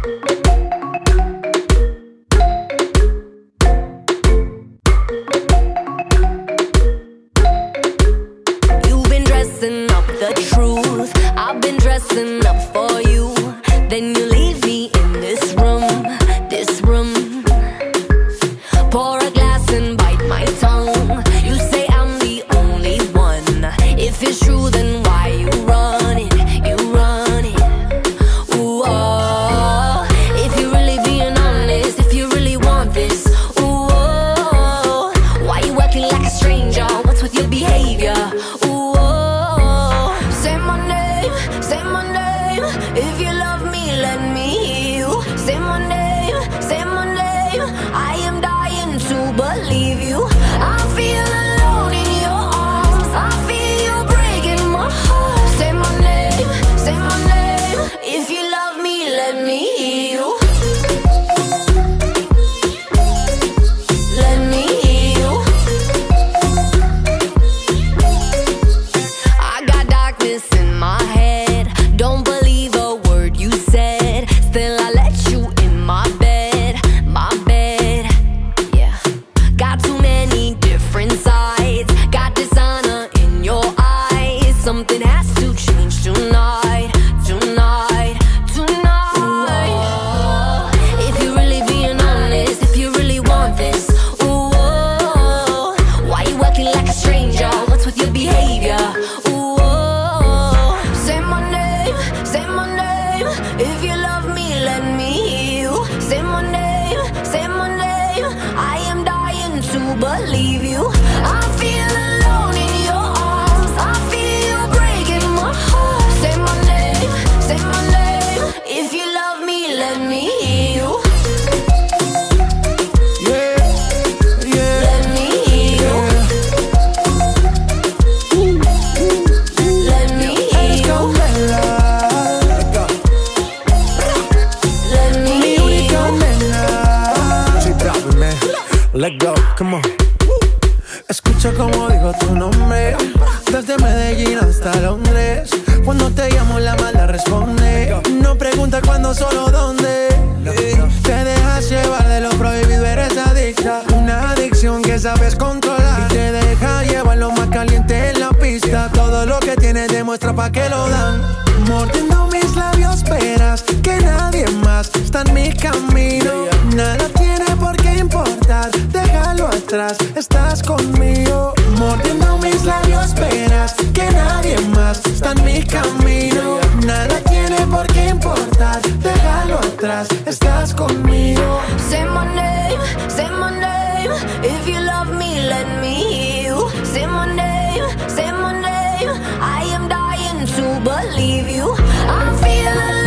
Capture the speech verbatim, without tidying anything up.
You've been dressing up the truth, I've been dressing up for you. Then you leave me in this room, this room. Pour a glass and bite my tongue. You say I'm the only one. If it's true, then why you run it, you run it. Ooh, oh. If you're really being honest, if you really want this, ooh, oh. Why you acting like a stranger? What's with your behavior? Ooh, oh. Say my name, say my name. If you love me, let me hear you. Say my name, say my name. I am dying to believe you. I feel alone in your arms. I feel you breaking my heart. Say my name, say my name. If you love me, let me hear you. Let me hear you. I got darkness in my head. Don't believe a word you said. Still I let you in my bed, my bed. Yeah. Got too many different sides. Got dishonor in your eyes. Something has to change tonight, tonight, tonight. Ooh, if you're really being honest, if you really want this, ooh, oh, why you acting like a stranger? What's with your behavior? Ooh, oh, say my name, say my name. If you love me, let me hear you. Say my name, say my name. I am dying to believe you. I feel alone in your arms. I feel you breaking my heart. Say my name, say my name. If you love me, let me hear you. Yeah, yeah, Let me hear you. Let me hear you. Bella. Let me Mi hear única you. nena. She dropping, man. Let go, come on. Escucha como digo tu nombre. Desde Medellín hasta Londres. Cuando te llamo la mala responde. No pregunta cuándo, solo dónde. Te dejas llevar de lo prohibido, eres adicta. Una adicción que sabes controlar. Y te deja llevar lo más caliente en la pista. Todo lo que tienes demuestra pa' que lo dan. Mordiendo mis labios verás que nadie más está en mi camino. Nada tiene por qué importar, déjalo atrás, estás conmigo. Mordiendo mis labios verás que nadie más está en mi camino. Nada tiene por qué importar, déjalo atrás, estás conmigo. Say my name, say my name. If you love me, let me hear you. Say my name, say my name. I am dying to believe you. I feel alive.